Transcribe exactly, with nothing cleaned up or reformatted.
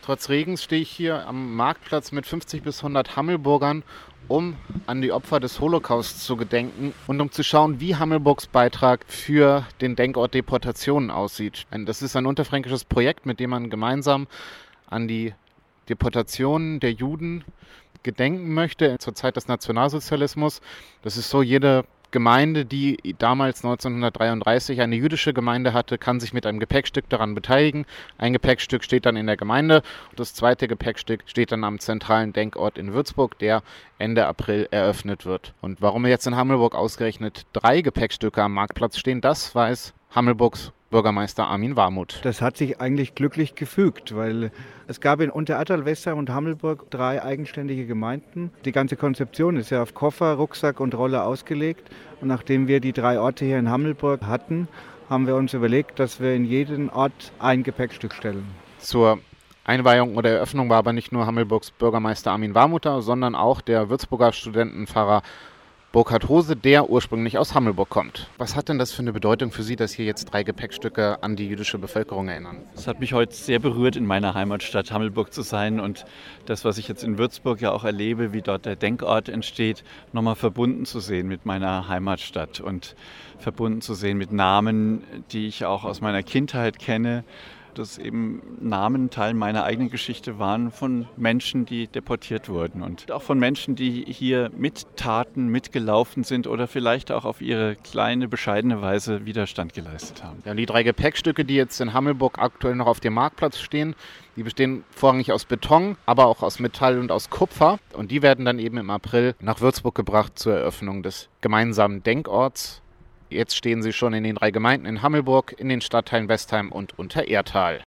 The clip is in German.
Trotz Regens stehe ich hier am Marktplatz mit fünfzig bis hundert Hammelburgern, um an die Opfer des Holocaust zu gedenken und um zu schauen, wie Hammelburgs Beitrag für den Denkort Deportationen aussieht. Das ist ein unterfränkisches Projekt, mit dem man gemeinsam an die Deportationen der Juden gedenken möchte zur Zeit des Nationalsozialismus. Das ist so, jede Gemeinde, die damals neunzehnhundertdreiunddreißig eine jüdische Gemeinde hatte, kann sich mit einem Gepäckstück daran beteiligen. Ein Gepäckstück steht dann in der Gemeinde und das zweite Gepäckstück steht dann am zentralen Denkort in Würzburg, der Ende April eröffnet wird. Und warum jetzt in Hammelburg ausgerechnet drei Gepäckstücke am Marktplatz stehen, das weiß Hammelburgs Bürgermeister Armin Warmuth. Das hat sich eigentlich glücklich gefügt, weil es gab in Untererthal, Westheim und Hammelburg drei eigenständige Gemeinden. Die ganze Konzeption ist ja auf Koffer, Rucksack und Roller ausgelegt. Und nachdem wir die drei Orte hier in Hammelburg hatten, haben wir uns überlegt, dass wir in jeden Ort ein Gepäckstück stellen. Zur Einweihung oder Eröffnung war aber nicht nur Hammelburgs Bürgermeister Armin Warmuth da, sondern auch der Würzburger Studentenpfarrer Burkhard Hose, der ursprünglich aus Hammelburg kommt. Was hat denn das für eine Bedeutung für Sie, dass hier jetzt drei Gepäckstücke an die jüdische Bevölkerung erinnern? Es hat mich heute sehr berührt, in meiner Heimatstadt Hammelburg zu sein und das, was ich jetzt in Würzburg ja auch erlebe, wie dort der Denkort entsteht, nochmal verbunden zu sehen mit meiner Heimatstadt und verbunden zu sehen mit Namen, die ich auch aus meiner Kindheit kenne. Dass eben Namen Teil meiner eigenen Geschichte waren von Menschen, die deportiert wurden und auch von Menschen, die hier mittaten, mitgelaufen sind oder vielleicht auch auf ihre kleine, bescheidene Weise Widerstand geleistet haben. Ja, die drei Gepäckstücke, die jetzt in Hammelburg aktuell noch auf dem Marktplatz stehen, die bestehen vorrangig aus Beton, aber auch aus Metall und aus Kupfer. Und die werden dann eben im April nach Würzburg gebracht zur Eröffnung des gemeinsamen Denkorts. Jetzt stehen sie schon in den drei Gemeinden in Hammelburg, in den Stadtteilen Westheim und Untererthal.